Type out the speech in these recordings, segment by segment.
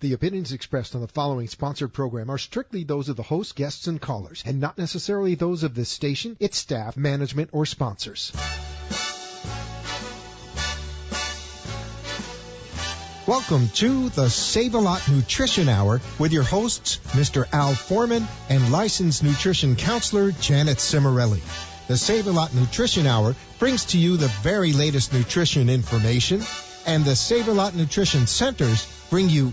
The opinions expressed on the following sponsored program are strictly those of the host, guests, and callers, and not necessarily those of this station, its staff, management, or sponsors. Welcome to the Save-A-Lot Nutrition Hour with your hosts, Mr. Al Foreman and licensed nutrition counselor Janet Cimarelli. The Save-A-Lot Nutrition Hour brings to you the very latest nutrition information, and the Save-A-Lot Nutrition Centers bring you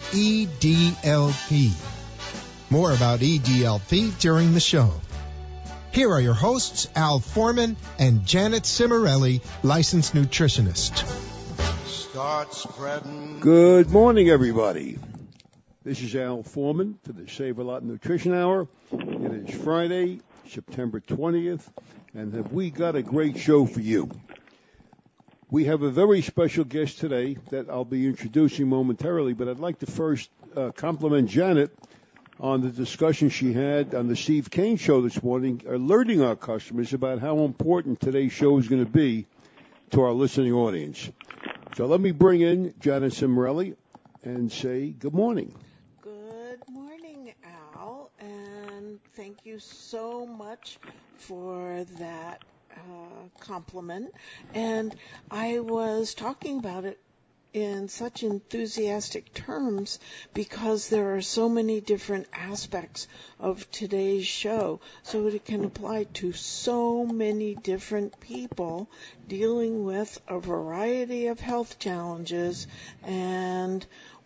EDLP. More about EDLP during the show. Here are your hosts, Al Foreman and Janet Cimarelli, licensed nutritionist. Start spreading. Good morning, everybody. This is Al Foreman for the Save-A-Lot Nutrition Hour. It is Friday, September 20th, and have we got a great show for you. We have a very special guest today that I'll be introducing momentarily, but I'd like to first compliment Janet on the discussion she had on the Steve Kane show this morning, alerting our customers about how important today's show is going to be to our listening audience. So let me bring in Janet Cimarelli and say good morning. Good morning, Al, and thank you so much for that compliment. And I was talking about it in such enthusiastic terms because there are so many different aspects of today's show, so it can apply to so many different people dealing with a variety of health challenges, and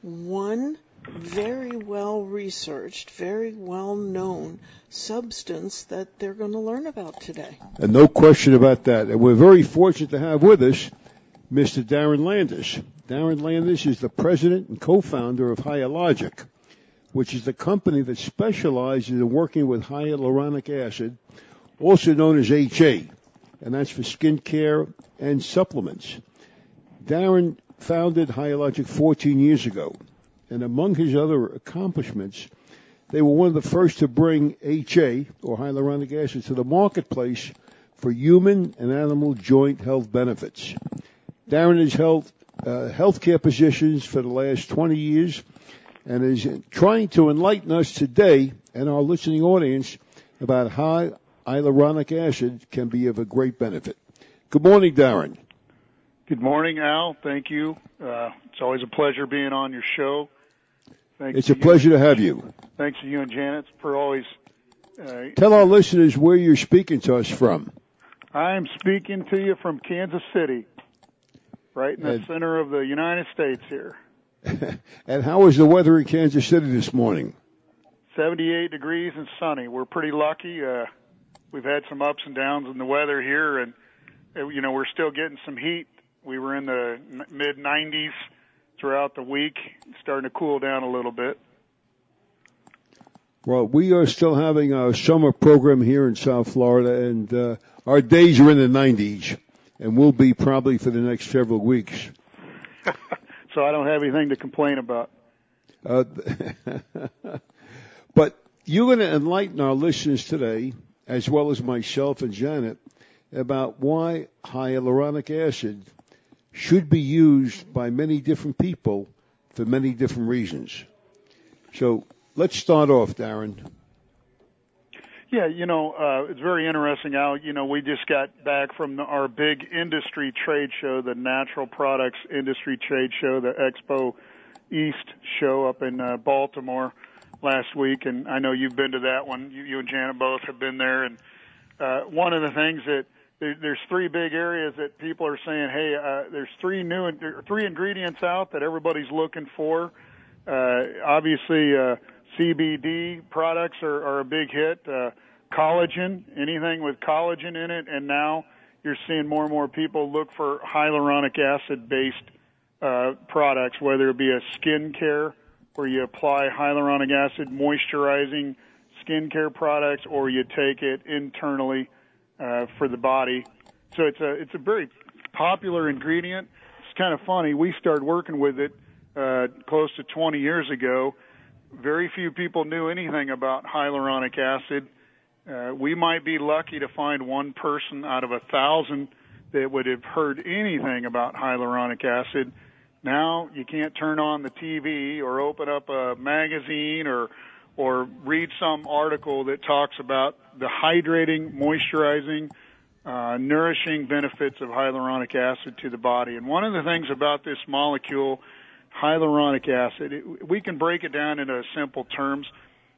one very well researched, very well known substance that they're going to learn about today. And no question about that. And we're very fortunate to have with us Mr. Darren Landis. Darren Landis is the president and co-founder of Hyalogic, which is the company that specializes in working with hyaluronic acid, also known as HA, and that's for skin care and supplements. Darren founded Hyalogic 14 years ago, and among his other accomplishments, they were one of the first to bring HA, or hyaluronic acid, to the marketplace for human and animal joint health benefits. Darren has held healthcare positions for the last 20 years and is trying to enlighten us today and our listening audience about how hyaluronic acid can be of a great benefit. Good morning, Darren. Good morning, Al. Thank you. It's always a pleasure being on your show. It's a pleasure to have you. Thanks to you and Janet for always. Tell our listeners where you're speaking to us from. I'm speaking to you from Kansas City, right in the center of the United States here. And how is the weather in Kansas City this morning? 78 degrees and sunny. We're pretty lucky. We've had some ups and downs in the weather here, and we're still getting some heat. We were in the mid-90s throughout the week, starting to cool down a little bit. Well, we are still having our summer program here in South Florida, and our days are in the 90s, and will be probably for the next several weeks. So I don't have anything to complain about. But you're going to enlighten our listeners today, as well as myself and Janet, about why hyaluronic acid should be used by many different people for many different reasons. So let's start off, Darren. Yeah, it's very interesting, Al. We just got back from our big industry trade show, the Natural Products Industry Trade Show, the Expo East show up in Baltimore last week, and I know you've been to that one. You and Janet both have been there, and one of the things that there's three big areas that people are saying, hey, there's three ingredients out that everybody's looking for. Obviously, CBD products are a big hit. Collagen, anything with collagen in it, and now you're seeing more and more people look for hyaluronic acid-based products, whether it be a skin care where you apply hyaluronic acid moisturizing skincare products, or you take it internally for the body. So it's a very popular ingredient. It's kind of funny. We started working with it close to 20 years ago. Very few people knew anything about hyaluronic acid. We might be lucky to find one person out of 1,000 that would have heard anything about hyaluronic acid. Now you can't turn on the TV or open up a magazine or read some article that talks about the hydrating, moisturizing, nourishing benefits of hyaluronic acid to the body. And one of the things about this molecule, hyaluronic acid, we can break it down into simple terms.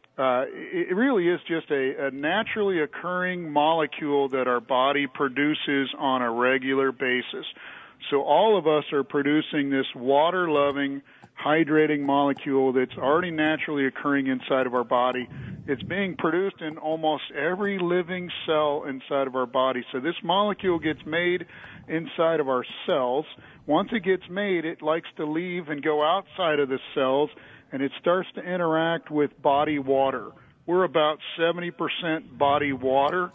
It really is just a naturally occurring molecule that our body produces on a regular basis. So all of us are producing this water-loving, hydrating molecule that's already naturally occurring inside of our body. It's being produced in almost every living cell inside of our body. So this molecule gets made inside of our cells. Once it gets made, it likes to leave and go outside of the cells, and it starts to interact with body water. We're about 70% body water,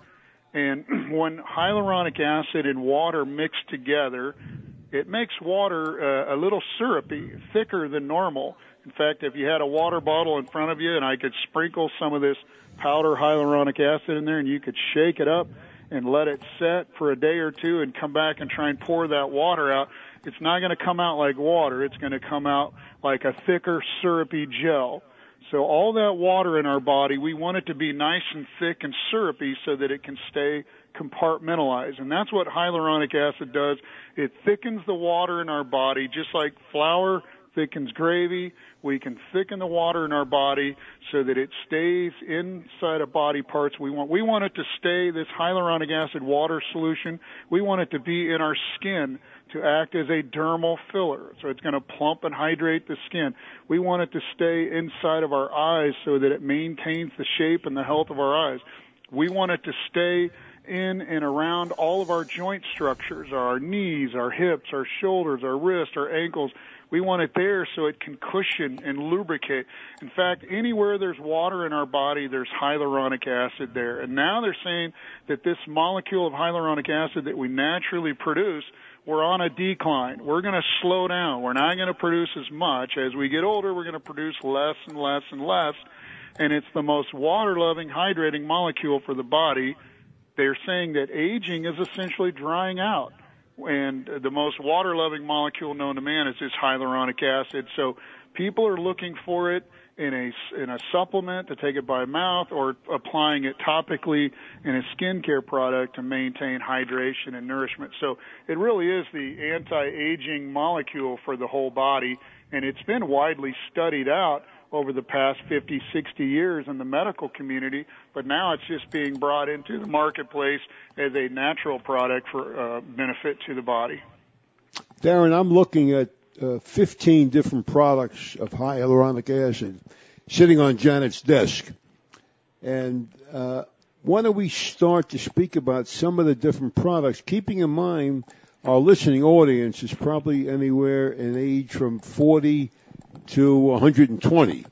and when hyaluronic acid and water mix together, it makes water a little syrupy, thicker than normal. In fact, if you had a water bottle in front of you and I could sprinkle some of this powder hyaluronic acid in there and you could shake it up and let it set for a day or two and come back and try and pour that water out, it's not going to come out like water. It's going to come out like a thicker, syrupy gel. So all that water in our body, we want it to be nice and thick and syrupy so that it can stay compartmentalized. And that's what hyaluronic acid does. It thickens the water in our body, just like flour thickens gravy. We can thicken the water in our body so that it stays inside of body parts. We want it to stay, this hyaluronic acid water solution, we want it to be in our skin to act as a dermal filler. So it's going to plump and hydrate the skin. We want it to stay inside of our eyes so that it maintains the shape and the health of our eyes. We want it to stay in and around all of our joint structures, our knees, our hips, our shoulders, our wrists, our ankles. We want it there so it can cushion and lubricate. In fact, anywhere there's water in our body, there's hyaluronic acid there. And now they're saying that this molecule of hyaluronic acid that we naturally produce, we're on a decline. We're going to slow down. We're not going to produce as much. As we get older, we're going to produce less and less and less. And it's the most water-loving, hydrating molecule for the body. They're saying that aging is essentially drying out. And the most water-loving molecule known to man is this hyaluronic acid. So people are looking for it in a supplement to take it by mouth or applying it topically in a skincare product to maintain hydration and nourishment. So it really is the anti-aging molecule for the whole body, and it's been widely studied out over the past 50, 60 years in the medical community, but now it's just being brought into the marketplace as a natural product for benefit to the body. Darren, I'm looking at 15 different products of hyaluronic acid sitting on Janet's desk. And why don't we start to speak about some of the different products, keeping in mind our listening audience is probably anywhere in age from 40 to 120.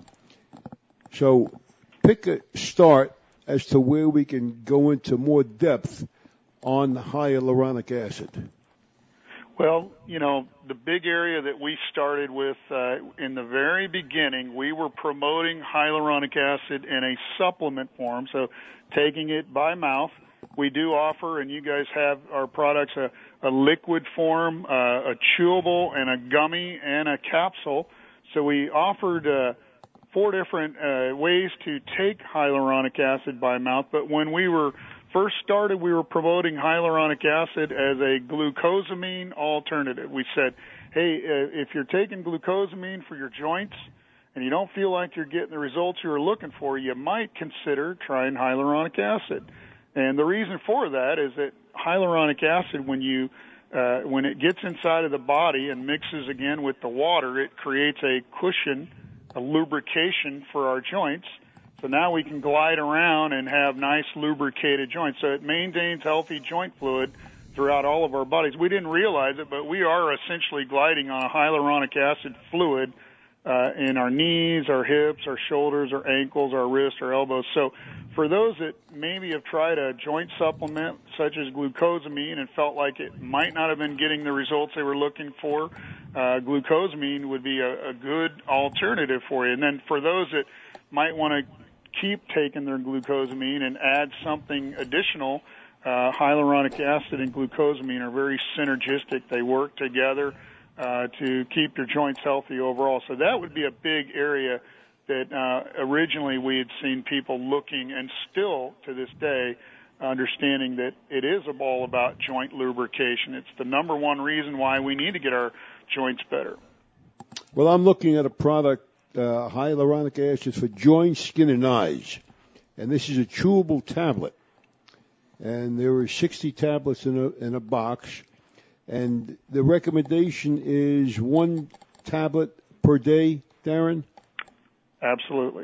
So pick a start as to where we can go into more depth on hyaluronic acid. Well, the big area that we started with in the very beginning, we were promoting hyaluronic acid in a supplement form, so taking it by mouth. We do offer, and you guys have our products, a liquid form, a chewable, and a gummy, and a capsule. So we offered 4 different ways to take hyaluronic acid by mouth, but when we were first started, we were promoting hyaluronic acid as a glucosamine alternative. We said, hey, if you're taking glucosamine for your joints and you don't feel like you're getting the results you were looking for, you might consider trying hyaluronic acid. And the reason for that is that hyaluronic acid, when it gets inside of the body and mixes again with the water, it creates a cushion, a lubrication for our joints. So now we can glide around and have nice lubricated joints. So it maintains healthy joint fluid throughout all of our bodies. We didn't realize it, but we are essentially gliding on a hyaluronic acid fluid in our knees, our hips, our shoulders, our ankles, our wrists, our elbows. So for those that maybe have tried a joint supplement such as glucosamine and felt like it might not have been getting the results they were looking for, glucosamine would be a good alternative for you. And then for those that might want to keep taking their glucosamine and add something additional, hyaluronic acid and glucosamine are very synergistic. They work together. to keep your joints healthy overall. So that would be a big area that originally we had seen people looking, and still to this day, understanding that it is all about joint lubrication. It's the number one reason why we need to get our joints better. Well, I'm looking at a product, hyaluronic acid for joints, skin, and eyes. And this is a chewable tablet. And there are 60 tablets in a box. And the recommendation is 1 tablet per day, Darren? Absolutely.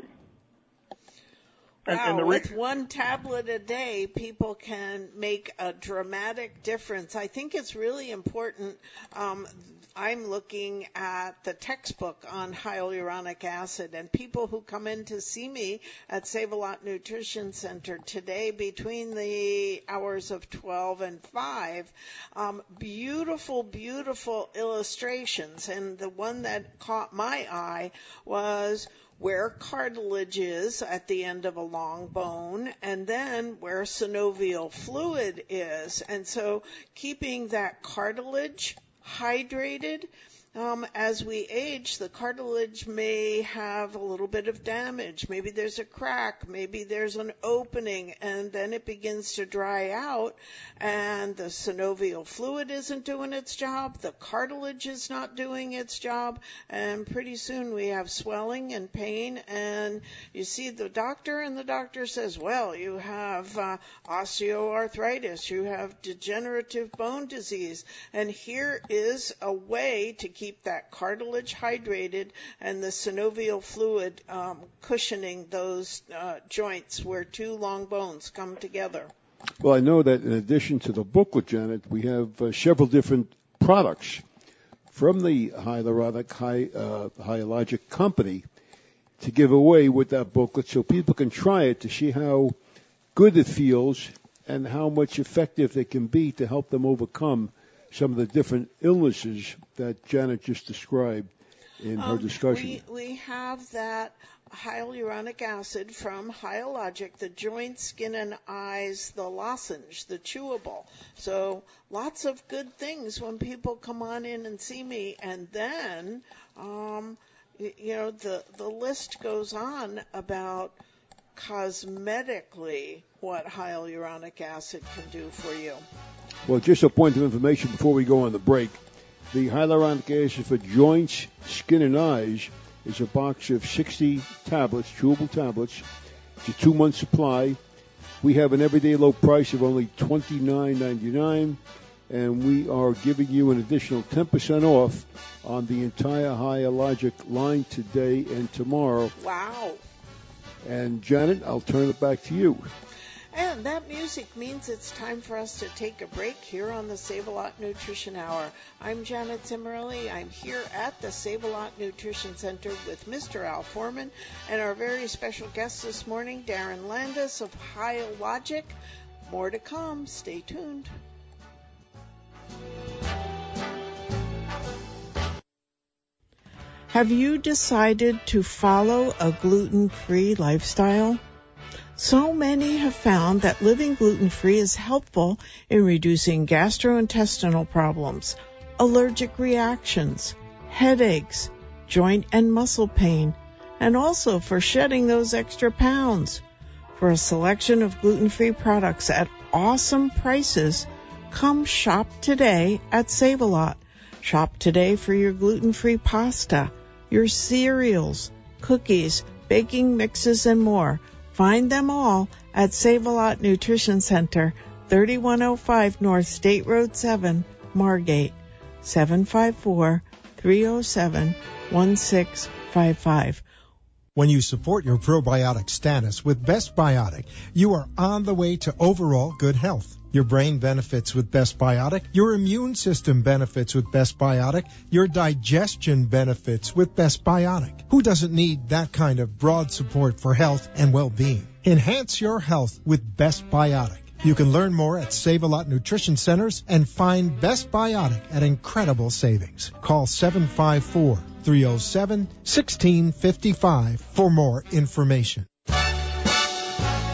Wow, with 1 tablet a day, people can make a dramatic difference. I think it's really important. I'm looking at the textbook on hyaluronic acid, and people who come in to see me at Save-A-Lot Nutrition Center today between the hours of 12 and 5, beautiful, beautiful illustrations. And the one that caught my eye was where cartilage is at the end of a long bone, and then where synovial fluid is. And so keeping that cartilage hydrated, as we age, the cartilage may have a little bit of damage. Maybe there's a crack, maybe there's an opening, and then it begins to dry out, and the synovial fluid isn't doing its job, the cartilage is not doing its job, and pretty soon we have swelling and pain, and you see the doctor, and the doctor says, well, you have osteoarthritis, you have degenerative bone disease, and here is a way to keep that cartilage hydrated and the synovial fluid cushioning those joints where 2 long bones come together. Well, I know that in addition to the booklet, Janet, we have several different products from the Hyalogic company to give away with that booklet so people can try it to see how good it feels and how much effective it can be to help them overcome some of the different illnesses that Janet just described in her discussion. We have that hyaluronic acid from Hyalogic, the joint, skin, and eyes, the lozenge, the chewable. So lots of good things when people come on in and see me. And then, the list goes on about cosmetically what hyaluronic acid can do for you. Well, just a point of information before we go on the break. The hyaluronic acid for joints, skin, and eyes is a box of 60 tablets, chewable tablets. It's a 2-month supply. We have an everyday low price of only $29.99, and we are giving you an additional 10% off on the entire Hyalogic line today and tomorrow. Wow. And Janet, I'll turn it back to you. And that music means it's time for us to take a break here on the Save-A-Lot Nutrition Hour. I'm Janet Cimarelli. I'm here at the Save-A-Lot Nutrition Center with Mr. Al Foreman and our very special guest this morning, Darren Landis of Hyalogic. More to come. Stay tuned. Have you decided to follow a gluten-free lifestyle? So many have found that living gluten-free is helpful in reducing gastrointestinal problems, allergic reactions, headaches, joint and muscle pain, and also for shedding those extra pounds. For a selection of gluten-free products at awesome prices, come shop today at Save-A-Lot. Shop today for your gluten-free pasta, your cereals, cookies, baking mixes, and more. Find them all at Save-A-Lot Nutrition Center, 3105 North State Road 7, Margate, 754-307-1655. When you support your probiotic status with Best Biotic, you are on the way to overall good health. Your brain benefits with Best Biotic. Your immune system benefits with Best Biotic. Your digestion benefits with Best Biotic. Who doesn't need that kind of broad support for health and well-being? Enhance your health with Best Biotic. You can learn more at Save-A-Lot Nutrition Centers and find Best Biotic at incredible savings. Call 754-307-1655 for more information.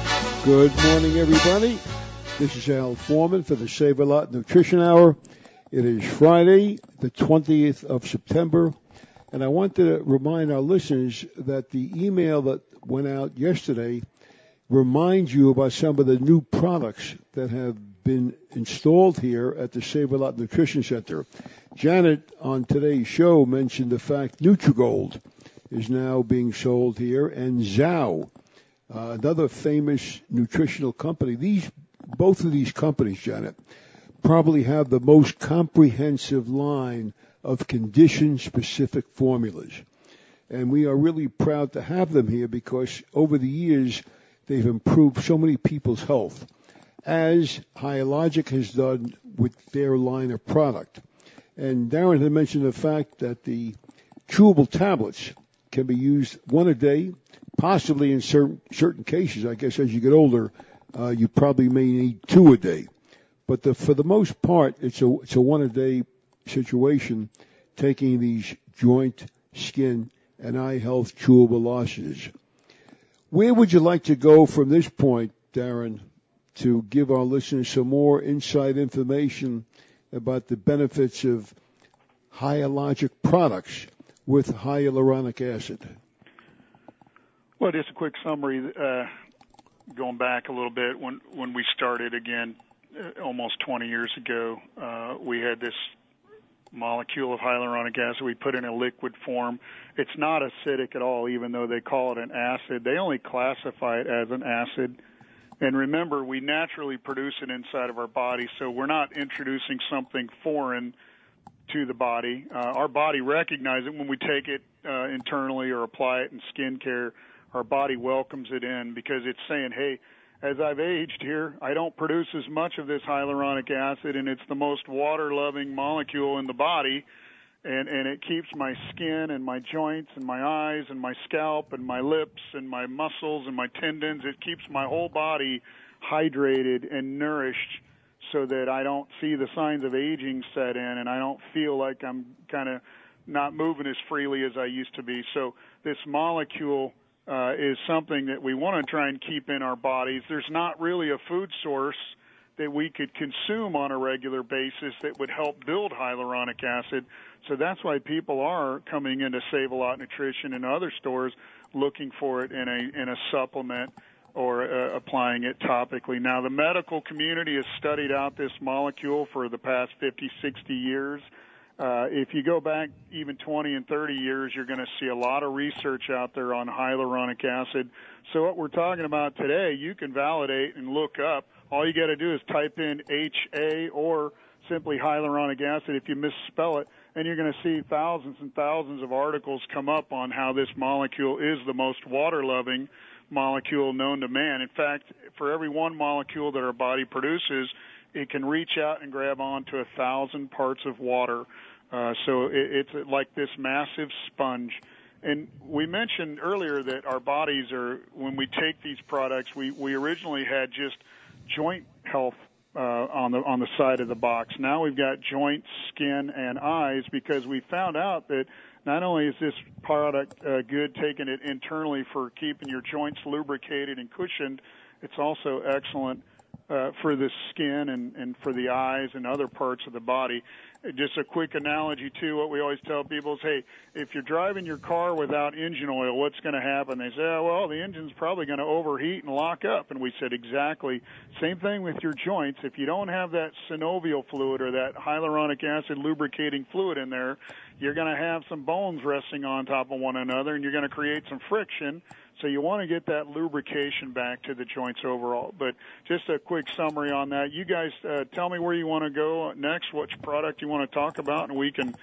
Good morning, everybody. This is Al Foreman for the Save-A-Lot Nutrition Hour. It is Friday, the 20th of September, and I want to remind our listeners that the email that went out yesterday reminds you about some of the new products that have been installed here at the Save-A-Lot Nutrition Center. Janet, on today's show, mentioned the fact Nutrigold is now being sold here, and Zao, another famous nutritional company. Both of these companies, Janet, probably have the most comprehensive line of condition-specific formulas. And we are really proud to have them here because over the years, they've improved so many people's health, as Hyalogic has done with their line of product. And Darren had mentioned the fact that the chewable tablets can be used one a day, possibly in certain cases. I guess as you get older, you probably may need two a day. But for the most part, it's a one a day situation, taking these joint, skin, and eye health chewable lozenges. Where would you like to go from this point, Darren, to give our listeners some more inside information about the benefits of Hyalogic products with hyaluronic acid? Well, just a quick summary, going back a little bit, when we started again almost 20 years ago, we had this molecule of hyaluronic acid we put in a liquid form. It's not acidic at all, even though they call it an acid. They only classify it as an acid. And remember, we naturally produce it inside of our body, so we're not introducing something foreign to the body. Our body recognizes it when we take it internally or apply it in skincare. Our body welcomes it in because it's saying, hey, as I've aged here, I don't produce as much of this hyaluronic acid, and it's the most water-loving molecule in the body, and it keeps my skin and my joints and my eyes and my scalp and my lips and my muscles and my tendons. It keeps my whole body hydrated and nourished so that I don't see the signs of aging set in and I don't feel like I'm kind of not moving as freely as I used to be. So this molecule is something that we want to try and keep in our bodies. There's not really a food source that we could consume on a regular basis that would help build hyaluronic acid. So that's why people are coming into Save-A-Lot Nutrition and other stores looking for it in a supplement or applying it topically. Now, the medical community has studied out this molecule for the past 50, 60 years. If you go back even 20 and 30 years, you're going to see a lot of research out there on hyaluronic acid. So what we're talking about today, you can validate and look up. All you got to do is type in HA or simply hyaluronic acid if you misspell it, and you're going to see thousands and thousands of articles come up on how this molecule is the most water-loving molecule known to man. In fact, for every one molecule that our body produces, it can reach out and grab onto 1,000 parts of water. So it's like this massive sponge. And we mentioned earlier that our bodies are, when we take these products, we originally had just joint health on the side of the box. Now we've got joints, skin, and eyes because we found out that not only is this product good taking it internally for keeping your joints lubricated and cushioned, it's also excellent for the skin and for the eyes and other parts of the body. Just a quick analogy, too, what we always tell people is, hey, if you're driving your car without engine oil, what's going to happen? They say, oh, well, the engine's probably going to overheat and lock up. And we said, exactly. Same thing with your joints. If you don't have that synovial fluid or that hyaluronic acid lubricating fluid in there, you're going to have some bones resting on top of one another, and you're going to create some friction. So you want to get that lubrication back to the joints overall. But just a quick summary on that. You guys tell me where you want to go next, which product you want to talk about, and we can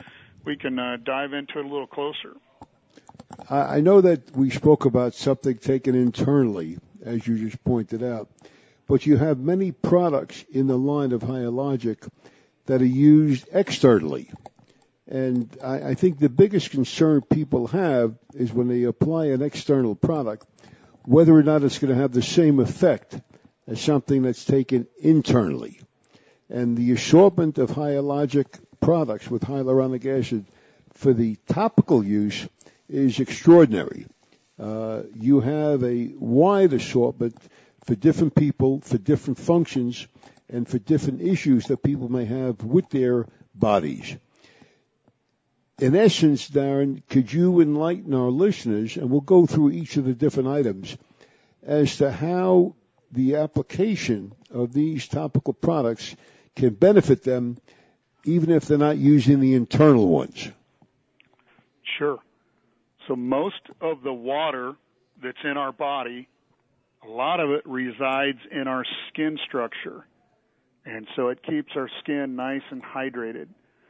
dive into it a little closer. I know that we spoke about something taken internally, as you just pointed out, but you have many products in the line of Hyalogic that are used externally. And I think the biggest concern people have is when they apply an external product, whether or not it's going to have the same effect as something that's taken internally. And the assortment of Hyalogic products with hyaluronic acid for the topical use is extraordinary. You have a wide assortment for different people, for different functions, and for different issues that people may have with their bodies. In essence, Darren, could you enlighten our listeners, and we'll go through each of the different items, as to how the application of these topical products can benefit them, even if they're not using the internal ones? Sure. So most of the water that's in our body, a lot of it resides in our skin structure. And so it keeps our skin nice and hydrated.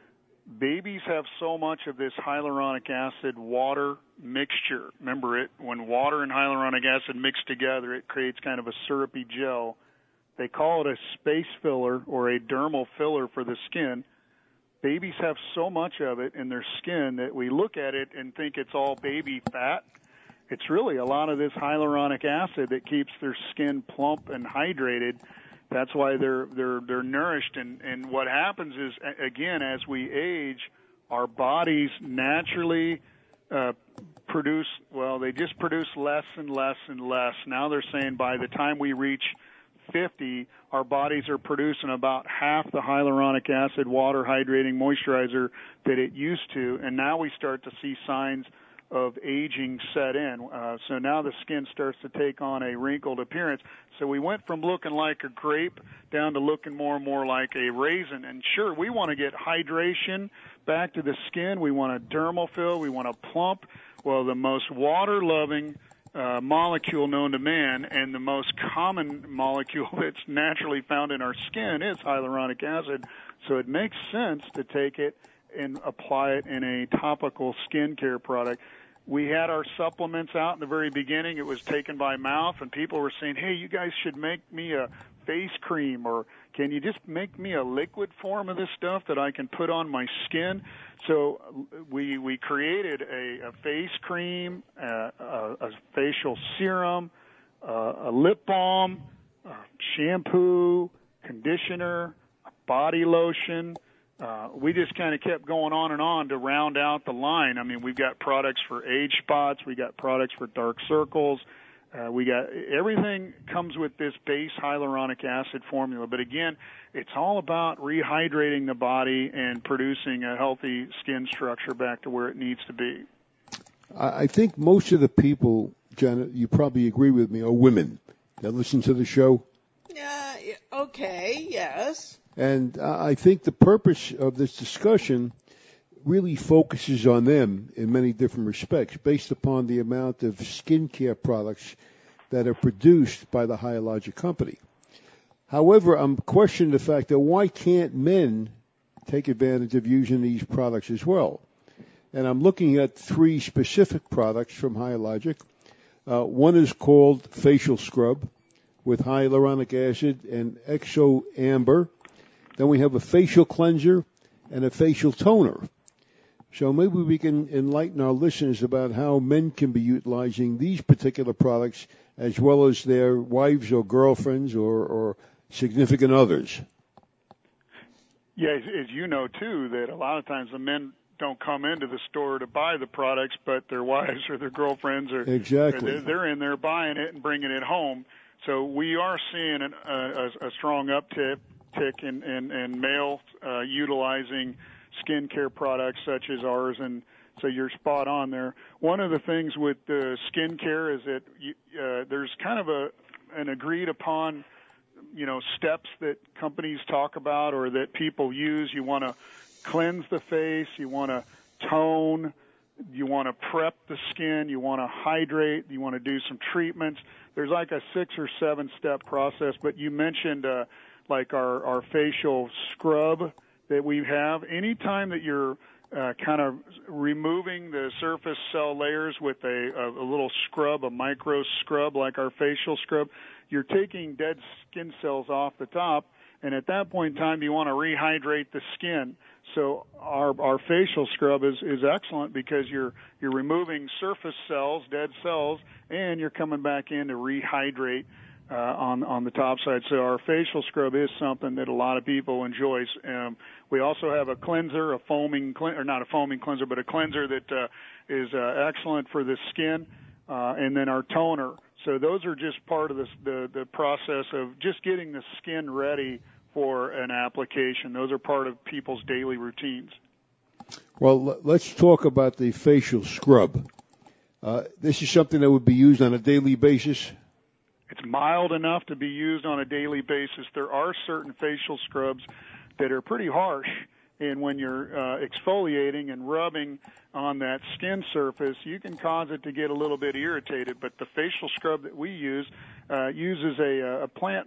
Babies have so much of this hyaluronic acid water mixture. Remember, when water and hyaluronic acid mix together, it creates kind of a syrupy gel. They call it a space filler or a dermal filler for the skin. Babies have so much of it in their skin that we look at it and think it's all baby fat. It's really a lot of this hyaluronic acid that keeps their skin plump and hydrated. That's why they're nourished. And what happens is, again, as we age, our bodies naturally produce, well, they just produce less and less and less. Now they're saying by the time we reach 50, our bodies are producing about half the hyaluronic acid, water, hydrating moisturizer that it used to. And now we start to see signs of aging set in. So now the skin starts to take on a wrinkled appearance. So we went from looking like a grape down to looking more and more like a raisin. And sure, we want to get hydration back to the skin. We want a dermal fill. We want a plump. Well, the most water-loving molecule known to man and the most common molecule that's naturally found in our skin is hyaluronic acid. So it makes sense to take it and apply it in a topical skincare product. We had our supplements out in the very beginning. It was taken by mouth, and people were saying, hey, you guys should make me a face cream, or can you just make me a liquid form of this stuff that I can put on my skin? So we created a face cream, a facial serum, a lip balm, shampoo, conditioner, a body lotion. We just kind of kept going on and on to round out the line. I mean, we've got products for age spots. We got products for dark circles. We got everything comes with this base hyaluronic acid formula. But again, it's all about rehydrating the body and producing a healthy skin structure back to where it needs to be. I think most of the people, Janet, you probably agree with me, are women that listen to the show. Okay, yes. And I think the purpose of this discussion really focuses on them in many different respects based upon the amount of skincare products that are produced by the Hyalogic company. However, I'm questioning the fact that why can't men take advantage of using these products as well? And I'm looking at 3 specific products from Hyalogic. One is called Facial Scrub with hyaluronic acid and Exo Amber. Then we have a facial cleanser and a facial toner. So maybe we can enlighten our listeners about how men can be utilizing these particular products as well as their wives or girlfriends or significant others. Yeah, as you know, too, that a lot of times the men don't come into the store to buy the products, but their wives or their girlfriends or exactly. They're in there buying it and bringing it home. So we are seeing a strong uptick in male utilizing skincare products such as ours, and so you're spot on there. One of the things with the skincare is that there's kind of an agreed upon, steps that companies talk about or that people use. You want to cleanse the face, you want to tone, you want to prep the skin, you want to hydrate, you want to do some treatments. There's like a 6 or 7 step process, but you mentioned like our facial scrub that we have. Anytime that you're kind of removing the surface cell layers with a little scrub, a micro scrub like our facial scrub, you're taking dead skin cells off the top, and at that point in time you want to rehydrate the skin. So our facial scrub is excellent because you're removing surface cells, dead cells, and you're coming back in to rehydrate on the top side. So our facial scrub is something that a lot of people enjoy. We also have a cleanser, not a foaming cleanser, but a cleanser that is excellent for the skin, and then our toner. So those are just part of the process of just getting the skin ready for an application. Those are part of people's daily routines. Well, let's talk about the facial scrub. This is something that would be used on a daily basis? It's mild enough to be used on a daily basis. There are certain facial scrubs that are pretty harsh, and when you're exfoliating and rubbing on that skin surface, you can cause it to get a little bit irritated. But the facial scrub that we use uses a plant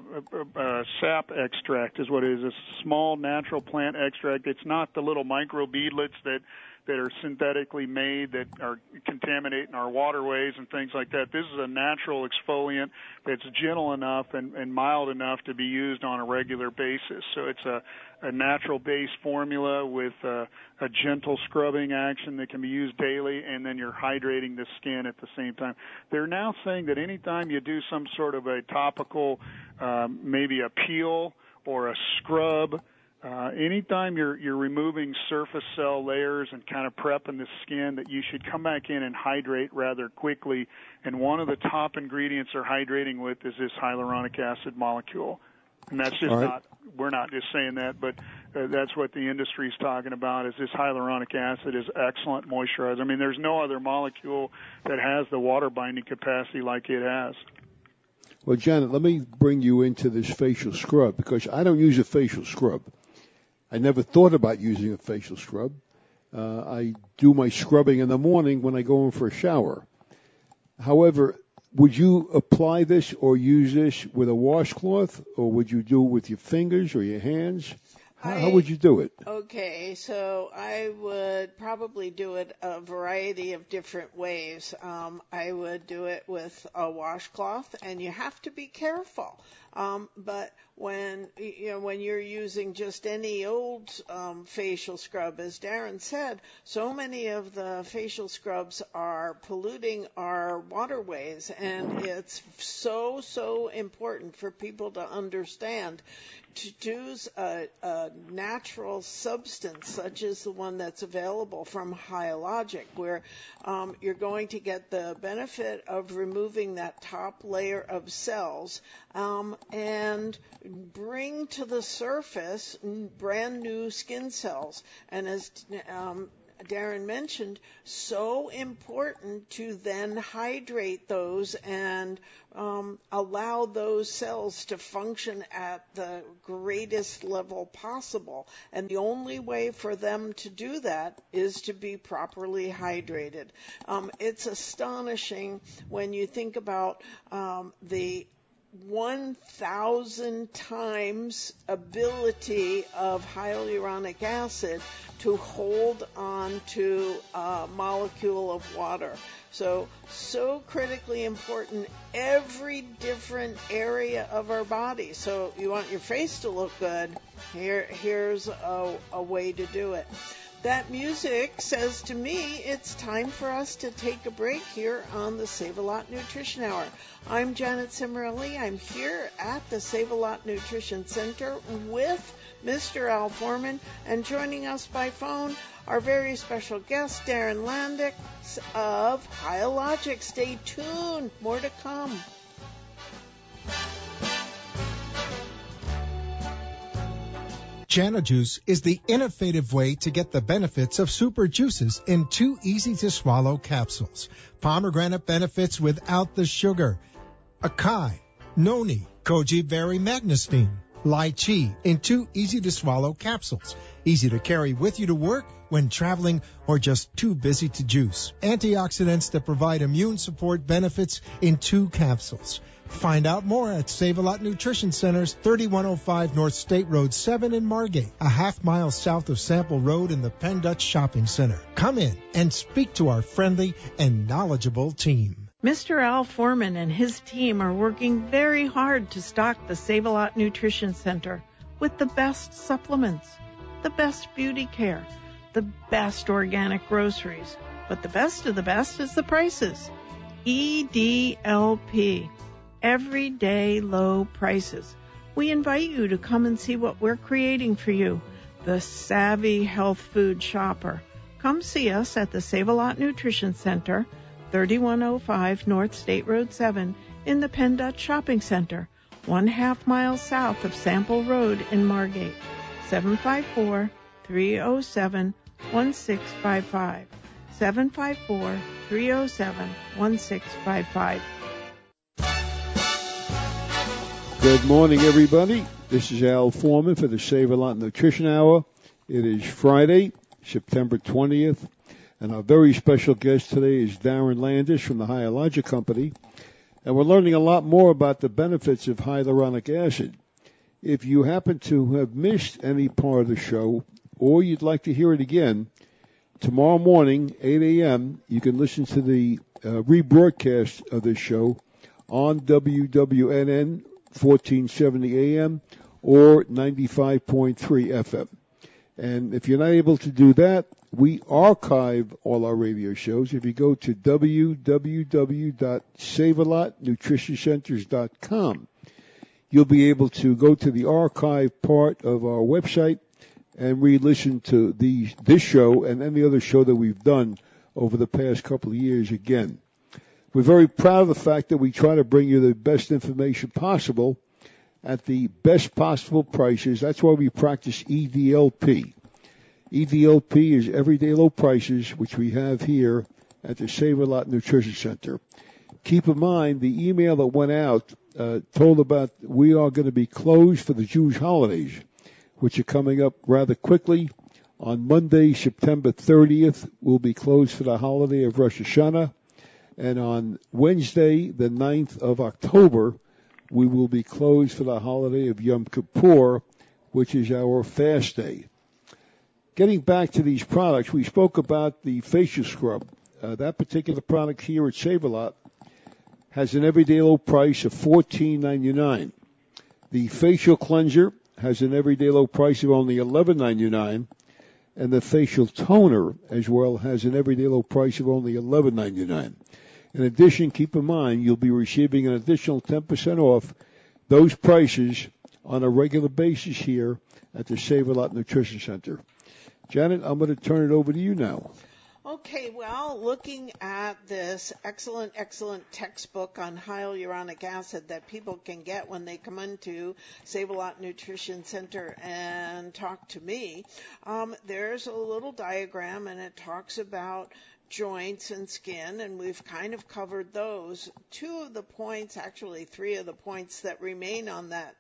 sap extract is what it is, a small natural plant extract. It's not the little micro beadlets that are synthetically made that are contaminating our waterways and things like that. This is a natural exfoliant that's gentle enough and mild enough to be used on a regular basis. So it's a natural-based formula with a gentle scrubbing action that can be used daily, and then you're hydrating the skin at the same time. They're now saying that anytime you do some sort of a topical, maybe a peel or a scrub, anytime you're removing surface cell layers and kind of prepping the skin, that you should come back in and hydrate rather quickly. And one of the top ingredients they're hydrating with is this hyaluronic acid molecule. And that's just we're not just saying that, but that's what the industry's talking about, is this hyaluronic acid is excellent moisturizer. I mean, there's no other molecule that has the water binding capacity like it has. Well, Janet, let me bring you into this facial scrub, because I don't use a facial scrub. I never thought about using a facial scrub. I do my scrubbing in the morning when I go in for a shower. However, would you apply this or use this with a washcloth, or would you do it with your fingers or your hands? How would you do it? Okay, so I would probably do it a variety of different ways. I would do it with a washcloth, and you have to be careful. But when you're using just any old facial scrub, as Darren said, so many of the facial scrubs are polluting our waterways, and it's so important for people to understand to use a natural substance such as the one that's available from Hyalogic, where you're going to get the benefit of removing that top layer of cells and bring to the surface brand new skin cells. And as Darren mentioned, so important to then hydrate those and allow those cells to function at the greatest level possible. And the only way for them to do that is to be properly hydrated. It's astonishing when you think about the 1,000 times ability of hyaluronic acid to hold on to a molecule of water. So critically important, every different area of our body. So you want your face to look good, here's a way to do it. That music says to me it's time for us to take a break here on the Save-A-Lot Nutrition Hour. I'm Janet Cimarelli. I'm here at the Save-A-Lot Nutrition Center with Mr. Al Foreman, and joining us by phone, our very special guest, Darren Landix of Hyalogic. Stay tuned. More to come. JanaJuice is the innovative way to get the benefits of super juices in 2 easy-to-swallow capsules. Pomegranate benefits without the sugar. Acai, noni, goji berry magnesine, lychee in 2 easy-to-swallow capsules. Easy to carry with you to work, when traveling, or just too busy to juice. Antioxidants that provide immune support benefits in 2 capsules. Find out more at Save-A-Lot Nutrition Centers, 3105 North State Road 7 in Margate, a half-mile south of Sample Road in the Penn Dutch Shopping Center. Come in and speak to our friendly and knowledgeable team. Mr. Al Foreman and his team are working very hard to stock the Save-A-Lot Nutrition Center with the best supplements, the best beauty care, the best organic groceries. But the best of the best is the prices. EDLP. Everyday low prices. We invite you to come and see what we're creating for you, the savvy health food shopper. Come see us at the Save-A-Lot Nutrition Center, 3105 North State Road 7 in the Penn Dutch Shopping Center. 1/2 mile south of Sample Road in Margate. 754-307-1655. 754-307-1655. Good morning, everybody. This is Al Foreman for the Save-A-Lot Nutrition Hour. It is Friday, September 20th, and our very special guest today is Darren Landis from the Hyalogic Company, and we're learning a lot more about the benefits of hyaluronic acid. If you happen to have missed any part of the show, or you'd like to hear it again, tomorrow morning, 8 a.m., you can listen to the rebroadcast of this show on WWNN 1470 AM or 95.3 FM. And if you're not able to do that, we archive all our radio shows. If you go to www.savealotnutritioncenters.com, you'll be able to go to the archive part of our website and re-listen to this show and any other show that we've done over the past couple of years again. We're very proud of the fact that we try to bring you the best information possible at the best possible prices. That's why we practice EDLP. EDLP is everyday low prices, which we have here at the Save-A-Lot Nutrition Center. Keep in mind, the email that went out told about we are going to be closed for the Jewish holidays, which are coming up rather quickly. On Monday, September 30th, we'll be closed for the holiday of Rosh Hashanah. And on Wednesday, the 9th of October, we will be closed for the holiday of Yom Kippur, which is our fast day. Getting back to these products, we spoke about the facial scrub. That particular product here at Save-A-Lot has an everyday low price of $14.99. The facial cleanser has an everyday low price of only $11.99. And the facial toner as well has an everyday low price of only $11.99. In addition, keep in mind, you'll be receiving an additional 10% off those prices on a regular basis here at the Save-A-Lot Nutrition Center. Janet, I'm going to turn it over to you now. Okay, well, looking at this excellent textbook on hyaluronic acid that people can get when they come into Save-A-Lot Nutrition Center and talk to me, there's a little diagram and it talks about joints and skin, and we've kind of covered those. Three of the points that remain on that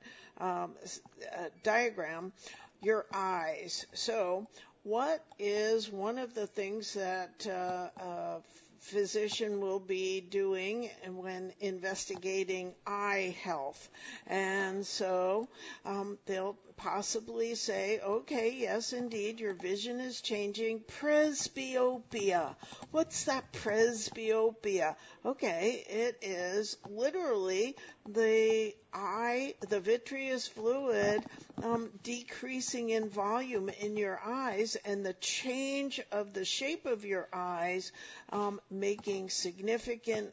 diagram, your eyes. So what is one of the things that a physician will be doing when investigating eye health? And so they'll possibly say, okay, yes, indeed, your vision is changing. Presbyopia. What's that presbyopia? Okay, it is literally the vitreous fluid decreasing in volume in your eyes, and the change of the shape of your eyes making significant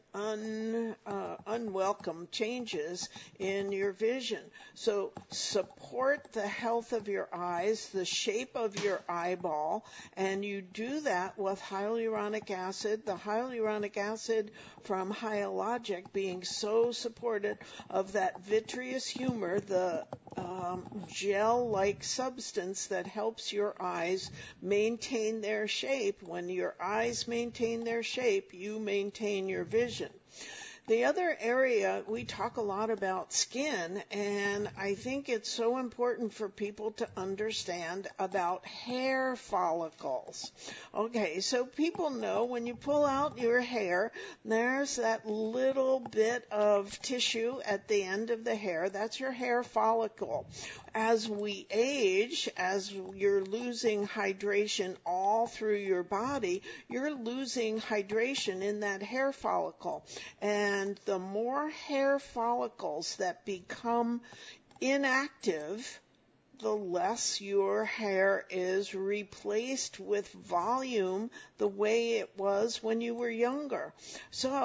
unwelcome changes in your vision. So support the health of your eyes, the shape of your eyeball, and you do that with hyaluronic acid. The hyaluronic acid from Hyalogic being so supportive of that vitreous humor, the gel-like substance that helps your eyes maintain their shape. When your eyes maintain their shape, you maintain your vision. The other area, we talk a lot about skin, and I think it's so important for people to understand about hair follicles. Okay, so people know when you pull out your hair, there's that little bit of tissue at the end of the hair. That's your hair follicle. As we age, as you're losing hydration all through your body, you're losing hydration in that hair follicle. And the more hair follicles that become inactive, the less your hair is replaced with volume the way it was when you were younger. So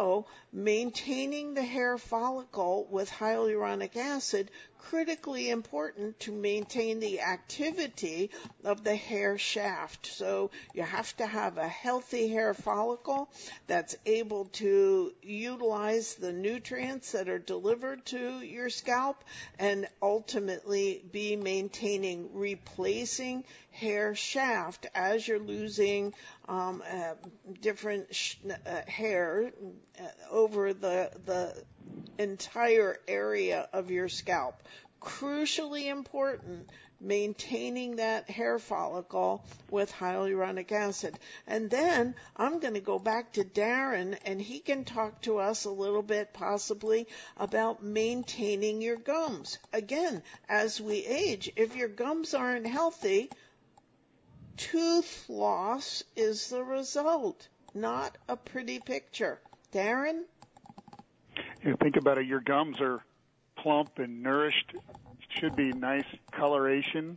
maintaining the hair follicle with hyaluronic acid, critically important to maintain the activity of the hair shaft. So you have to have a healthy hair follicle that's able to utilize the nutrients that are delivered to your scalp and ultimately be maintaining, replacing hair shaft as you're losing different hair over the entire area of your scalp. Crucially important, maintaining that hair follicle with hyaluronic acid. And then I'm going to go back to Darren, and he can talk to us a little bit possibly about maintaining your gums. Again, as we age, if your gums aren't healthy, tooth loss is the result. Not a pretty picture. Darren? You think about it, your gums are plump and nourished. Should be nice coloration,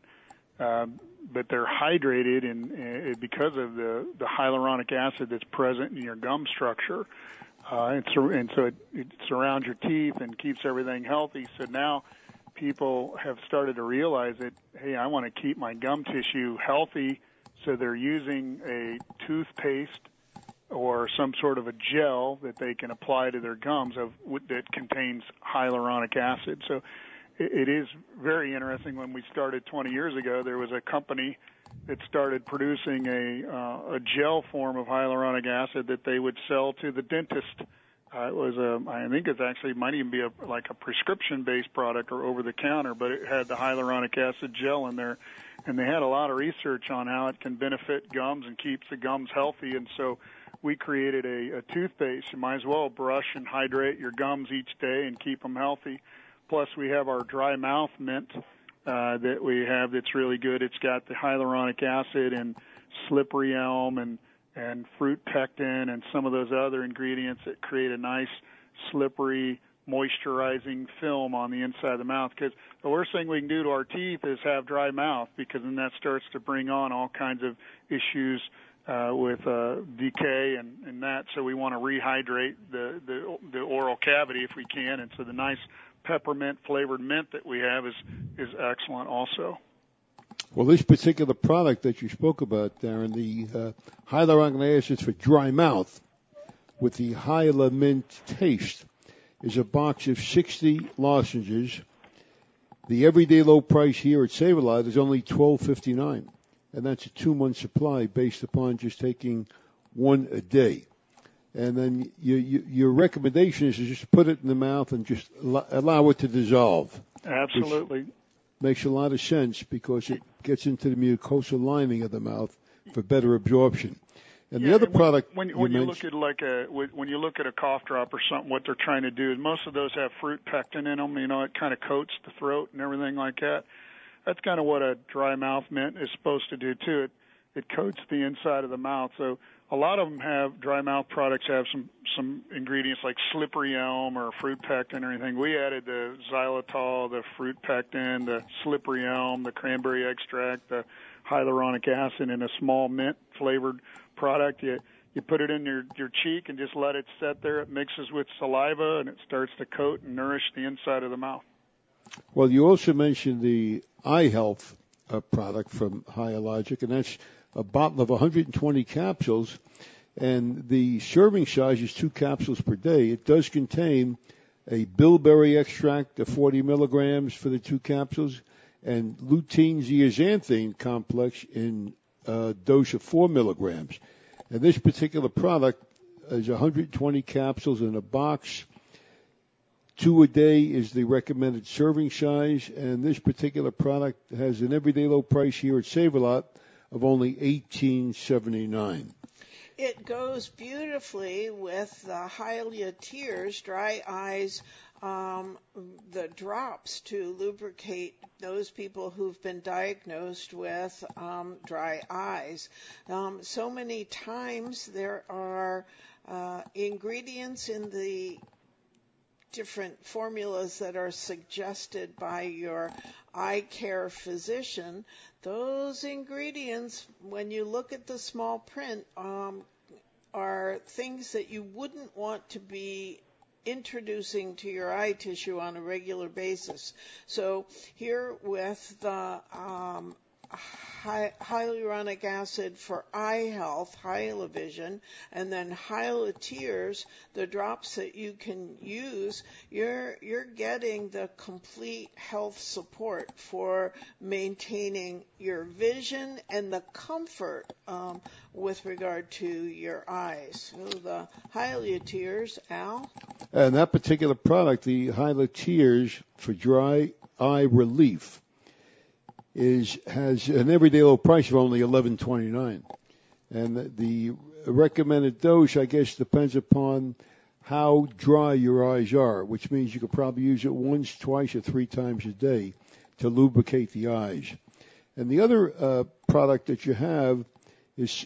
but they're hydrated and because of the hyaluronic acid that's present in your gum structure. And so it surrounds your teeth and keeps everything healthy. So now people have started to realize that, hey, I want to keep my gum tissue healthy, so they're using a toothpaste or some sort of a gel that they can apply to their gums that contains hyaluronic acid. So it is very interesting. When we started 20 years ago, there was a company that started producing a gel form of hyaluronic acid that they would sell to the dentist. It was I think it actually might even be like a prescription-based product or over-the-counter, but it had the hyaluronic acid gel in there, and they had a lot of research on how it can benefit gums and keeps the gums healthy. And so we created a toothpaste. You might as well brush and hydrate your gums each day and keep them healthy. Plus, we have our dry mouth mint that we have that's really good. It's got the hyaluronic acid and slippery elm and fruit pectin and some of those other ingredients that create a nice slippery moisturizing film on the inside of the mouth. Because the worst thing we can do to our teeth is have dry mouth, because then that starts to bring on all kinds of issues with decay and that. So we want to rehydrate the oral cavity if we can. And so the nice peppermint flavored mint that we have is excellent also. Well, this particular product that you spoke about, Darren, the hyaluronic acid for dry mouth with the Hyla Mint taste, is a box of 60 lozenges. The everyday low price here at Save-A-Lot is only $12.59, and that's a 2-month supply based upon just taking one a day. And then your recommendation is to just put it in the mouth and just allow it to dissolve. Absolutely. Makes a lot of sense because it gets into the mucosal lining of the mouth for better absorption. And the other product when you look at when you look at a cough drop or something, what they're trying to do is most of those have fruit pectin in them. You know, it kind of coats the throat and everything like that. That's kind of what a dry mouth mint is supposed to do too. It coats the inside of the mouth. So a lot of them have dry mouth products have some ingredients like slippery elm or fruit pectin or anything. We added the xylitol, the fruit pectin, the slippery elm, the cranberry extract, the hyaluronic acid in a small mint flavored product. You put it in your cheek and just let it sit there. It mixes with saliva and it starts to coat and nourish the inside of the mouth. Well, you also mentioned the eye health product from Hyalogic, and that's a bottle of 120 capsules, and the serving size is 2 capsules per day. It does contain a bilberry extract of 40 milligrams for the 2 capsules and lutein zeaxanthin complex in a dose of 4 milligrams. And this particular product is 120 capsules in a box. 2 a day is the recommended serving size, and this particular product has an everyday low price here at Save-A-Lot of only $18.79. It goes beautifully with the Hylia Tears Dry Eyes, the drops to lubricate those people who've been diagnosed with dry eyes. So many times there are ingredients in the different formulas that are suggested by your eye care physician. Those ingredients, when you look at the small print, are things that you wouldn't want to be introducing to your eye tissue on a regular basis. So here with the hyaluronic acid for eye health, Hyalavision, and then Hyalatears, the drops that you can use, you're getting the complete health support for maintaining your vision and the comfort with regard to your eyes. So the Hyalatears, Al? And that particular product, the Hyalatears for dry eye relief, has an everyday low price of only $11.29, and the recommended dose, I guess, depends upon how dry your eyes are, which means you could probably use it once, twice, or 3 times a day to lubricate the eyes. And the other product that you have is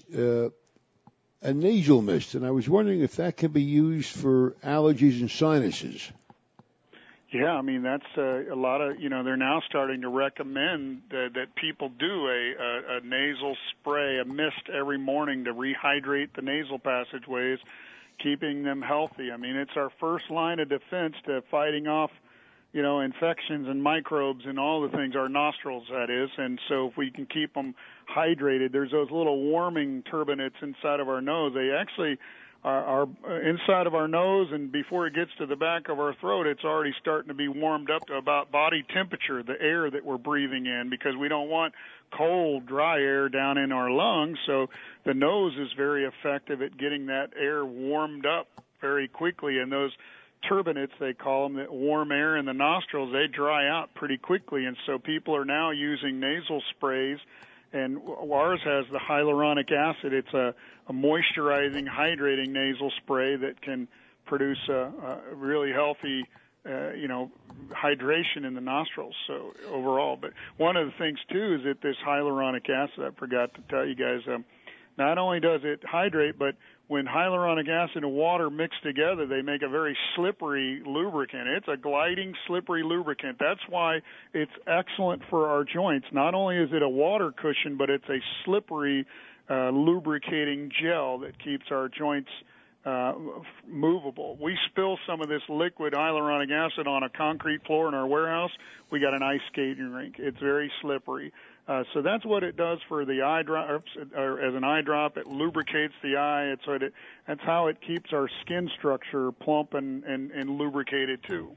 a nasal mist, and I was wondering if that can be used for allergies and sinuses. Yeah, I mean, that's a lot of, they're now starting to recommend that people do a nasal spray, a mist every morning to rehydrate the nasal passageways, keeping them healthy. I mean, it's our first line of defense to fighting off, infections and microbes and all the things, our nostrils, that is. And so if we can keep them hydrated, there's those little warming turbinates inside of our nose. They actually are inside of our nose, and before it gets to the back of our throat, it's already starting to be warmed up to about body temperature, the air that we're breathing in, because we don't want cold, dry air down in our lungs. So the nose is very effective at getting that air warmed up very quickly, and those turbinates, they call them, that warm air in the nostrils, they dry out pretty quickly. And so people are now using nasal sprays, and ours has the hyaluronic acid. It's a moisturizing, hydrating nasal spray that can produce a really healthy, hydration in the nostrils. So overall, but one of the things too is that this hyaluronic acid, I forgot to tell you guys, not only does it hydrate, but when hyaluronic acid and water mix together, they make a very slippery lubricant. It's a gliding, slippery lubricant. That's why it's excellent for our joints. Not only is it a water cushion, but it's a slippery, lubricating gel that keeps our joints movable. We spill some of this liquid hyaluronic acid on a concrete floor in our warehouse, we got an ice skating rink. It's very slippery. So that's what it does for the eye drops, or as an eye drop. It lubricates the eye. That's how it keeps our skin structure plump and lubricated too.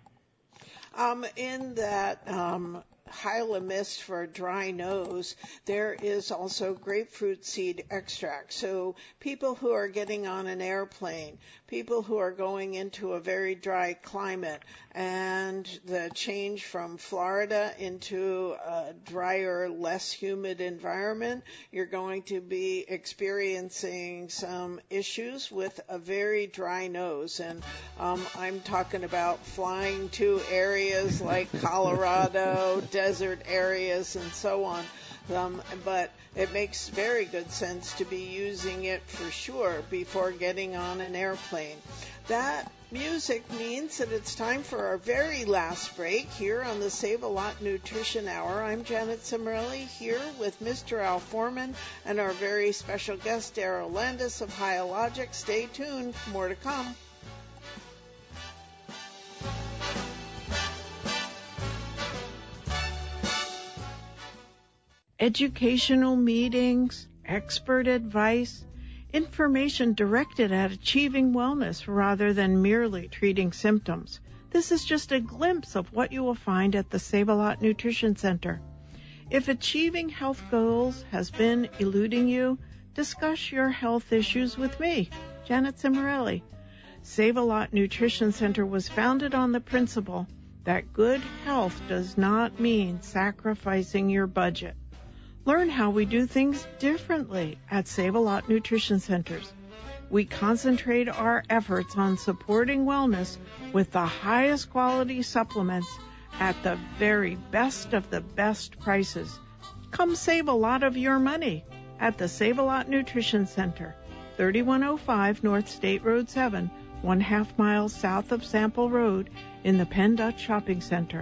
In that Hyla mist for a dry nose, there is also grapefruit seed extract. So people who are getting on an airplane, people who are going into a very dry climate, and the change from Florida into a drier, less humid environment, you're going to be experiencing some issues with a very dry nose. And I'm talking about flying to areas like Colorado, desert areas, and so on. But it makes very good sense to be using it for sure before getting on an airplane. That music means that it's time for our very last break here on the Save-A-Lot Nutrition Hour. I'm Janet Cimarelli here with Mr. Al Foreman and our very special guest, Daryl Landis of Hyalogic. Stay tuned. More to come. Educational meetings, expert advice, information directed at achieving wellness rather than merely treating symptoms. This is just a glimpse of what you will find at the Save-A-Lot Nutrition Center. If achieving health goals has been eluding you, discuss your health issues with me, Janet Cimarelli. Save-A-Lot Nutrition Center was founded on the principle that good health does not mean sacrificing your budget. Learn how we do things differently at Save-A-Lot Nutrition Centers. We concentrate our efforts on supporting wellness with the highest quality supplements at the very best of the best prices. Come save a lot of your money at the Save-A-Lot Nutrition Center, 3105 North State Road 7, 1/2 mile south of Sample Road in the Penn Dutch Shopping Center,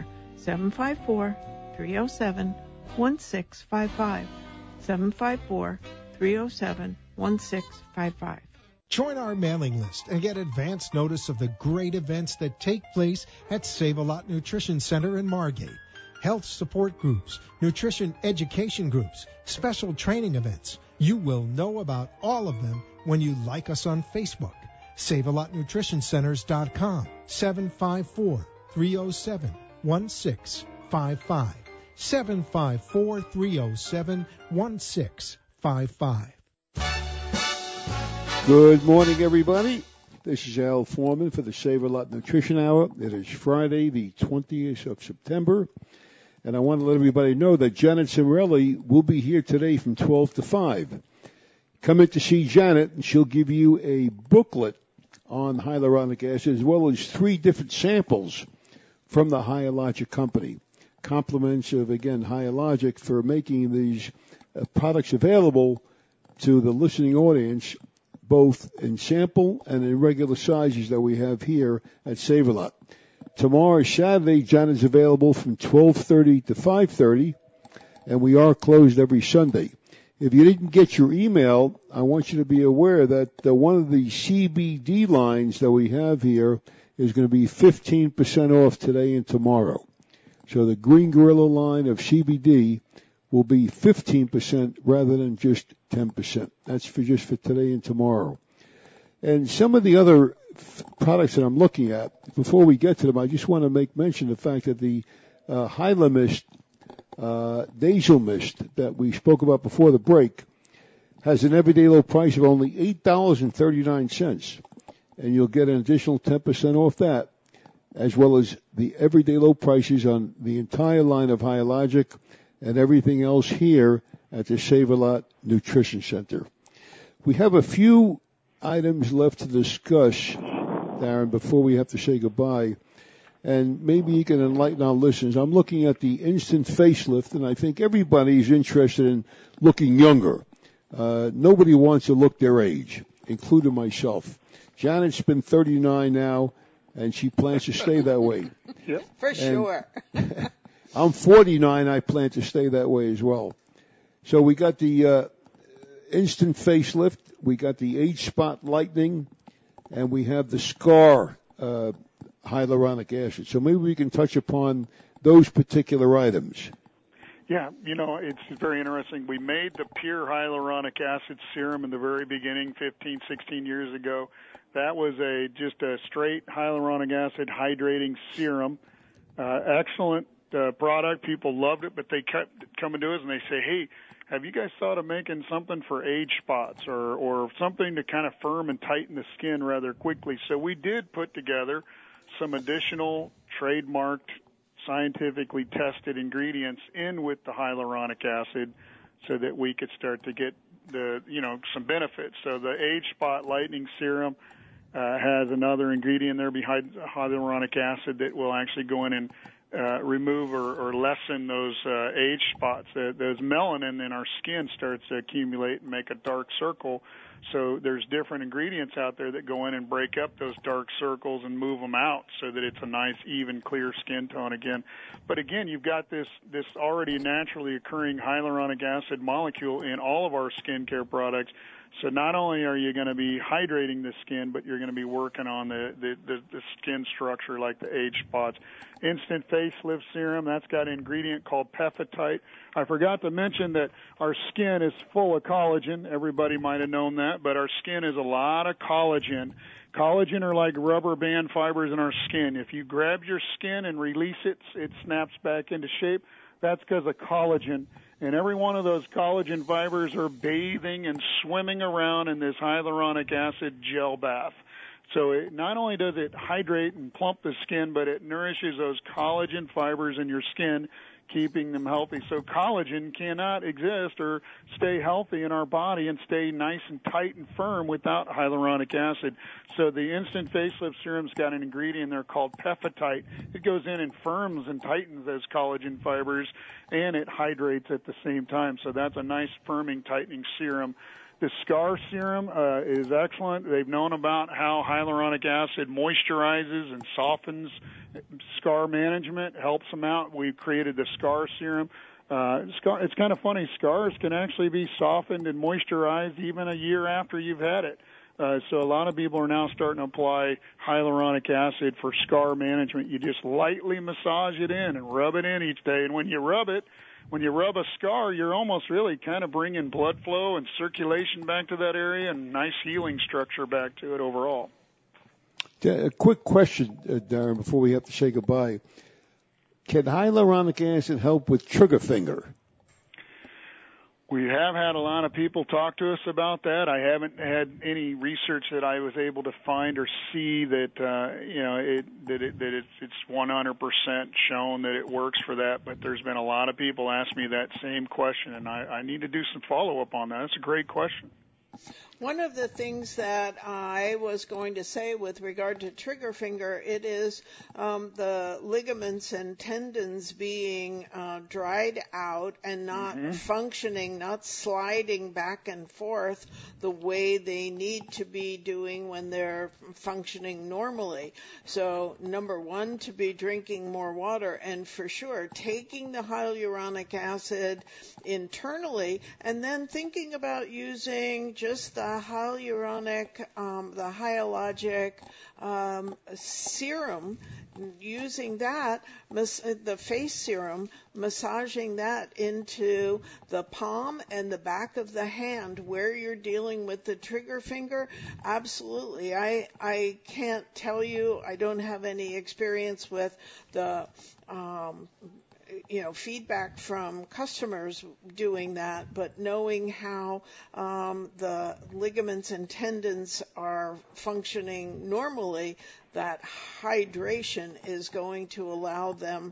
754-307-1655, 754-307-1655. Join our mailing list and get advance notice of the great events that take place at Save-A-Lot Nutrition Center in Margate. Health support groups, nutrition education groups, special training events. You will know about all of them when you like us on Facebook. SaveALotNutritionCenters.com, 754-307-1655. 754-307-1655. Good morning, everybody. This is Al Foreman for the Save-A-Lot Nutrition Hour. It is Friday, the 20th of September, and I want to let everybody know that Janet Cimarelli will be here today from 12 to 5. Come in to see Janet, and she'll give you a booklet on hyaluronic acid, as well as 3 different samples from the Hyalogic company. Compliments of, again, Hyalogic for making these products available to the listening audience, both in sample and in regular sizes that we have here at Save-A-Lot. Tomorrow, Saturday, John is available from 12:30 to 5:30, and we are closed every Sunday. If you didn't get your email, I want you to be aware that one of the CBD lines that we have here is going to be 15% off today and tomorrow. So the Green Gorilla line of CBD will be 15% rather than just 10%. That's for today and tomorrow. And some of the other products that I'm looking at, before we get to them, I just want to make mention of the fact that the Hylamist nasal mist that we spoke about before the break has an everyday low price of only $8.39, and you'll get an additional 10% off that, as well as the everyday low prices on the entire line of Hyalogic and everything else here at the Save-A-Lot Nutrition Center. We have a few items left to discuss, Darren, before we have to say goodbye, and maybe you can enlighten our listeners. I'm looking at the instant facelift, and I think everybody's interested in looking younger. Nobody wants to look their age, including myself. Janet's been 39 now, and she plans to stay that way. Yep. For sure. I'm 49. I plan to stay that way as well. So we got the instant facelift, we got the age spot lightening, and we have the scar hyaluronic acid. So maybe we can touch upon those particular items. Yeah, it's very interesting. We made the pure hyaluronic acid serum in the very beginning, 15, 16 years ago. That was just a straight hyaluronic acid hydrating serum. Excellent product. People loved it, but they kept coming to us and they say, hey, have you guys thought of making something for age spots or something to kind of firm and tighten the skin rather quickly? So we did put together some additional trademarked, scientifically tested ingredients in with the hyaluronic acid so that we could start to get some benefits. So the age spot lightening serum has another ingredient there behind hyaluronic acid that will actually go in and remove or lessen those age spots. Those melanin in our skin starts to accumulate and make a dark circle. So there's different ingredients out there that go in and break up those dark circles and move them out so that it's a nice, even, clear skin tone again. But again, you've got this already naturally occurring hyaluronic acid molecule in all of our skincare products. So not only are you going to be hydrating the skin, but you're going to be working on the skin structure like the age spots. Instant Facelift Serum, that's got an ingredient called peptide. I forgot to mention that our skin is full of collagen. Everybody might have known that, but our skin is a lot of collagen. Collagen are like rubber band fibers in our skin. If you grab your skin and release it, it snaps back into shape. That's because of collagen. And every one of those collagen fibers are bathing and swimming around in this hyaluronic acid gel bath. So not only does it hydrate and plump the skin, but it nourishes those collagen fibers in your skin, keeping them healthy. So collagen cannot exist or stay healthy in our body and stay nice and tight and firm without hyaluronic acid. So the Instant Facelift Serum's got an ingredient there called peptide. It goes in and firms and tightens those collagen fibers, and it hydrates at the same time. So that's a nice firming, tightening serum. The Scar Serum is excellent. They've known about how hyaluronic acid moisturizes and softens scar management, helps them out. We've created the Scar Serum. It's kind of funny. Scars can actually be softened and moisturized even a year after you've had it. So a lot of people are now starting to apply hyaluronic acid for scar management. You just lightly massage it in and rub it in each day. And when you rub a scar, you're almost really kind of bringing blood flow and circulation back to that area and nice healing structure back to it overall. A quick question, Darren, before we have to say goodbye. Can hyaluronic acid help with trigger finger? We have had a lot of people talk to us about that. I haven't had any research that I was able to find or see that it's 100% shown that it works for that. But there's been a lot of people ask me that same question, and I need to do some follow-up on that. That's a great question. One of the things that I was going to say with regard to trigger finger, it is the ligaments and tendons being dried out and not functioning, not sliding back and forth the way they need to be doing when they're functioning normally. So, number one, to be drinking more water, and for sure, taking the hyaluronic acid internally, and then thinking about using just the hyaluronic, the hyalogic serum, using that, the face serum, massaging that into the palm and the back of the hand where you're dealing with the trigger finger. Absolutely. I can't tell you, I don't have any experience with the feedback from customers doing that, but knowing how the ligaments and tendons are functioning normally, that hydration is going to allow them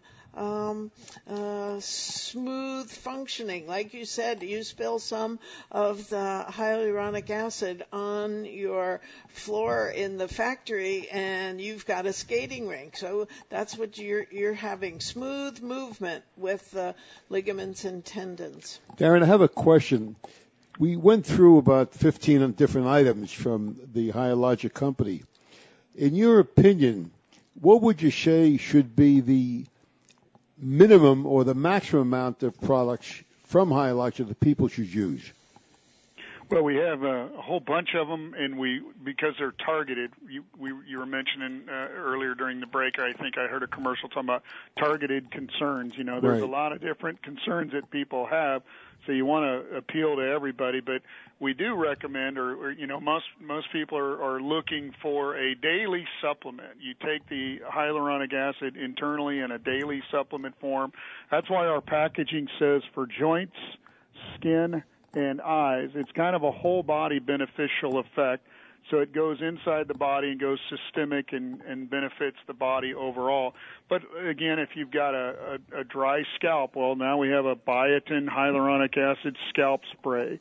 smooth functioning. Like you said, you spill some of the hyaluronic acid on your floor in the factory and you've got a skating rink. So that's what you're having, smooth movement with the ligaments and tendons. Darren, I have a question. We went through about 15 different items from the Hyalogic company. In your opinion, what would you say should be the minimum or the maximum amount of products from Hyalogic that people should use? Well, we have a whole bunch of them, and because they're targeted. You were mentioning earlier during the break, I think I heard a commercial talking about targeted concerns. There's a lot of different concerns that people have, so you want to appeal to everybody. But we do recommend, or most people are looking for a daily supplement. You take the hyaluronic acid internally in a daily supplement form. That's why our packaging says for joints, skin, and eyes. It's kind of a whole body beneficial effect. So it goes inside the body and goes systemic and benefits the body overall. But again, if you've got a dry scalp, well, now we have a biotin hyaluronic acid scalp spray.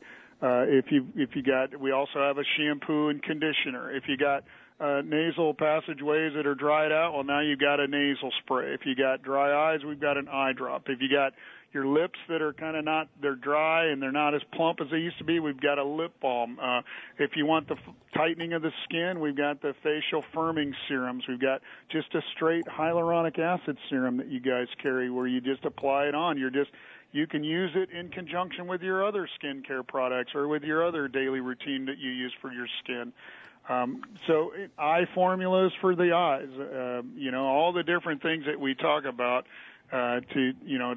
We also have a shampoo and conditioner. If you got nasal passageways that are dried out, well, now you've got a nasal spray. If you got dry eyes, we've got an eye drop. If you got your lips that are kind of they're dry and they're not as plump as they used to be, we've got a lip balm. If you want the tightening of the skin, we've got the facial firming serums. We've got just a straight hyaluronic acid serum that you guys carry where you just apply it on. You can use it in conjunction with your other skincare products or with your other daily routine that you use for your skin. So eye formulas for the eyes, all the different things that we talk about to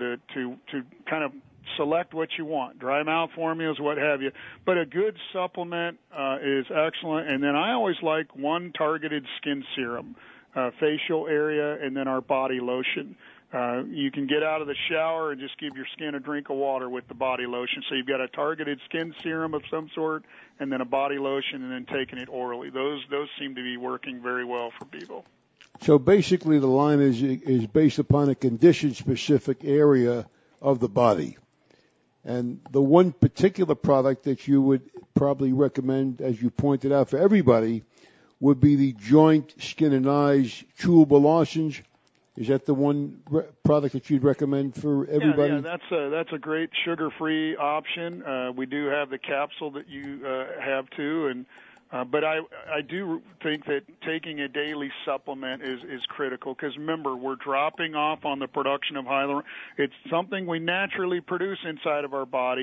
kind of select what you want, dry mouth formulas, what have you. But a good supplement is excellent. And then I always like one targeted skin serum, facial area, and then our body lotion. You can get out of the shower and just give your skin a drink of water with the body lotion. So you've got a targeted skin serum of some sort and then a body lotion and then taking it orally. Those seem to be working very well for people. So basically the line is based upon a condition-specific area of the body. And the one particular product that you would probably recommend, as you pointed out, for everybody would be the joint, skin, and eyes chewable lozenge. Is that the one product that you'd recommend for everybody? Yeah, that's a great sugar-free option. We do have the capsule that you have too, and but I do think that taking a daily supplement is critical because remember we're dropping off on the production of hyaluronic. It's something we naturally produce inside of our body,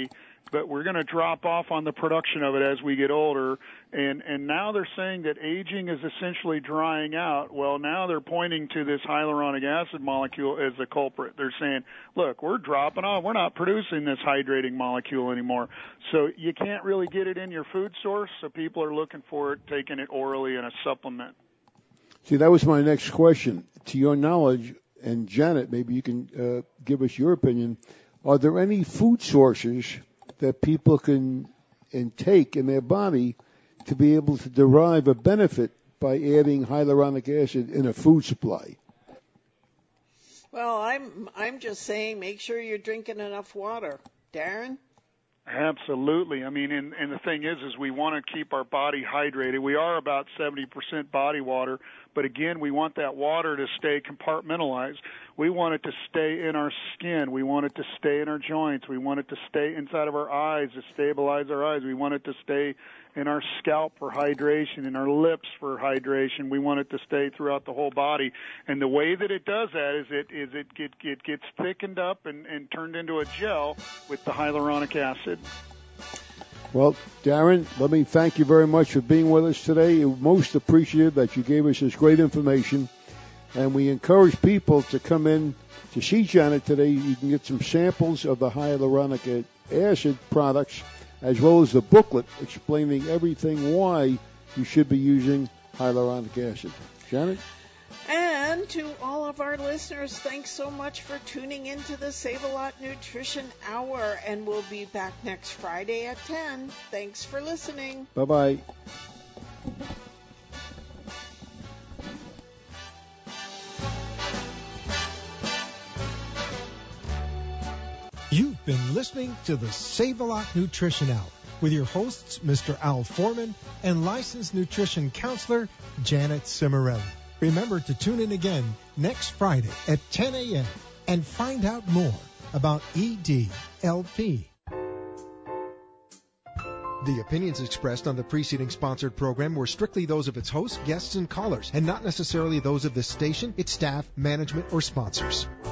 but we're going to drop off on the production of it as we get older. And now they're saying that aging is essentially drying out. Well, now they're pointing to this hyaluronic acid molecule as the culprit. They're saying, look, we're dropping off. We're not producing this hydrating molecule anymore. So you can't really get it in your food source, so people are looking for it, taking it orally in a supplement. See, that was my next question. To your knowledge, and Janet, maybe you can give us your opinion, are there any food sources that people can intake in their body to be able to derive a benefit by adding hyaluronic acid in a food supply? Well, I'm just saying make sure you're drinking enough water. Darren? Absolutely. I mean, and the thing is we want to keep our body hydrated. We are about 70% body water, but again, we want that water to stay compartmentalized. We want it to stay in our skin. We want it to stay in our joints. We want it to stay inside of our eyes to stabilize our eyes. We want it to stay in our scalp for hydration, in our lips for hydration. We want it to stay throughout the whole body. And the way that it does that is it gets thickened up and turned into a gel with the hyaluronic acid. Well, Darren, let me thank you very much for being with us today. We're most appreciative that you gave us this great information. And we encourage people to come in to see Janet today. You can get some samples of the hyaluronic acid products, as well as the booklet explaining everything why you should be using hyaluronic acid. Janet? And to all of our listeners, thanks so much for tuning into the Save-A-Lot Nutrition Hour. And we'll be back next Friday at 10. Thanks for listening. Bye-bye. You've been listening to the Save-A-Lot Nutrition Hour with your hosts, Mr. Al Foreman and licensed nutrition counselor, Janet Cimarelli. Remember to tune in again next Friday at 10 a.m. and find out more about EDLP. The opinions expressed on the preceding sponsored program were strictly those of its hosts, guests, and callers, and not necessarily those of this station, its staff, management, or sponsors.